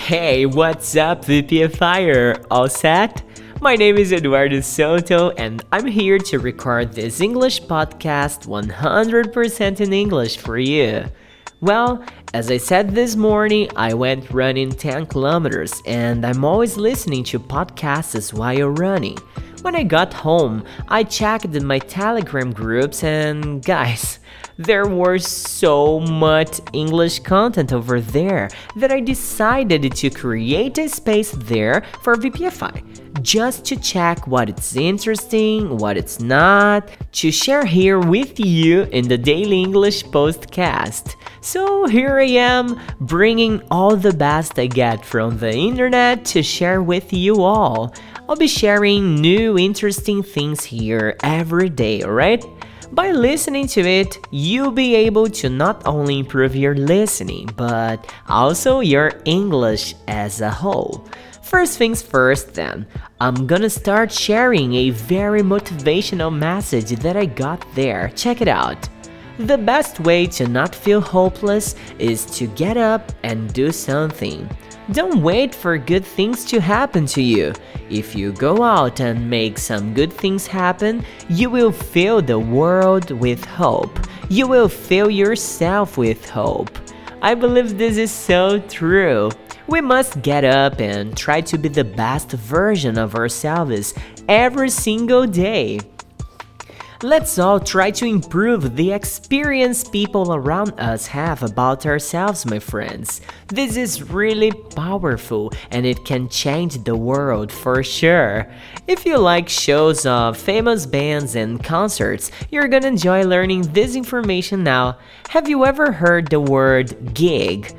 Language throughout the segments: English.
Hey, what's up, VPFire? All set? My name is Eduardo Soto, and I'm here to record this English podcast 100% in English for you. Well, as I said this morning, I went running 10 kilometers, and I'm always listening to podcasts while running. When I got home, I checked my Telegram groups, and guys, there was so much English content over there that I decided to create a space there for VPFI, just to check what it's interesting, what it's not, to share here with you in the Daily English Postcast. So here I am, bringing all the best I get from the internet to share with you all. I'll be sharing new interesting things here every day, alright? By listening to it, you'll be able to not only improve your listening, but also your English as a whole. First things first then, I'm gonna start sharing a very motivational message that I got there. Check it out. The best way to not feel hopeless is to get up and do something. Don't wait for good things to happen to you. If you go out and make some good things happen, you will fill the world with hope. You will fill yourself with hope. I believe this is so true. We must get up and try to be the best version of ourselves every single day. Let's all try to improve the experience people around us have about ourselves, my friends. This is really powerful and it can change the world for sure. If you like shows of famous bands and concerts, you're gonna enjoy learning this information now. Have you ever heard the word gig?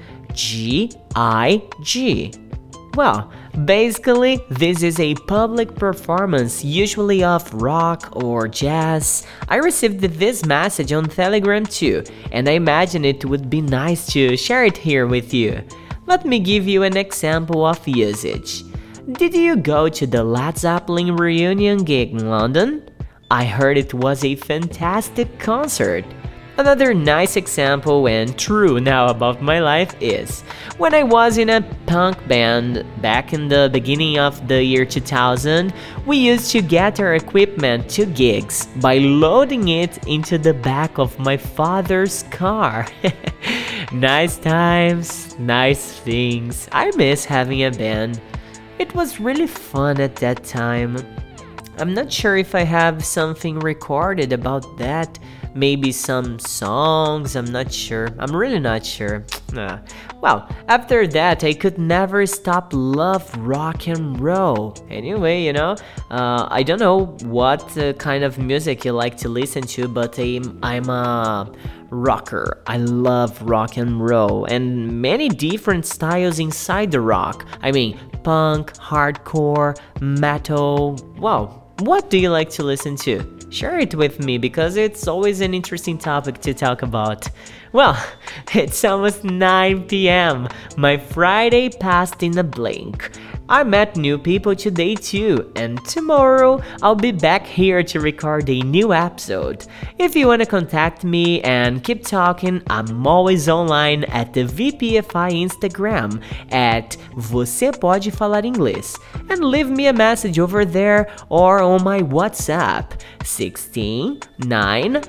G-I-G. Well, basically, this is a public performance, usually of rock or jazz. I received this message on Telegram too, and I imagine it would be nice to share it here with you. Let me give you an example of usage. Did you go to the Led Zeppelin reunion gig in London? I heard it was a fantastic concert. Another nice example and true now about my life is when I was in a punk band back in the beginning of the year 2000, we used to get our equipment to gigs by loading it into the back of my father's car. Nice times, nice things. I miss having a band. It was really fun at that time. I'm not sure if I have something recorded about that. Maybe some songs, I'm not sure. I'm really not sure. Well, after that, I could never stop love rock and roll. Anyway, I don't know what kind of music you like to listen to, but I'm a rocker. I love rock and roll and many different styles inside the rock. I mean, punk, hardcore, metal. Wow, what do you like to listen to? Share it with me because it's always an interesting topic to talk about. Well, it's almost 9 p.m. My Friday passed in a blink. I met new people today too, and tomorrow I'll be back here to record a new episode. If you want to contact me and keep talking, I'm always online at the VPFI Instagram at Você Pode Falar Inglês, and leave me a message over there or on my WhatsApp 16 9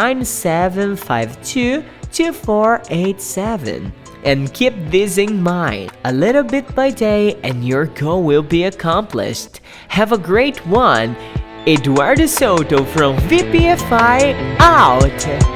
9752 2487. And keep this in mind, a little bit by day and your goal will be accomplished. Have a great one. Eduardo Soto from VPFI out.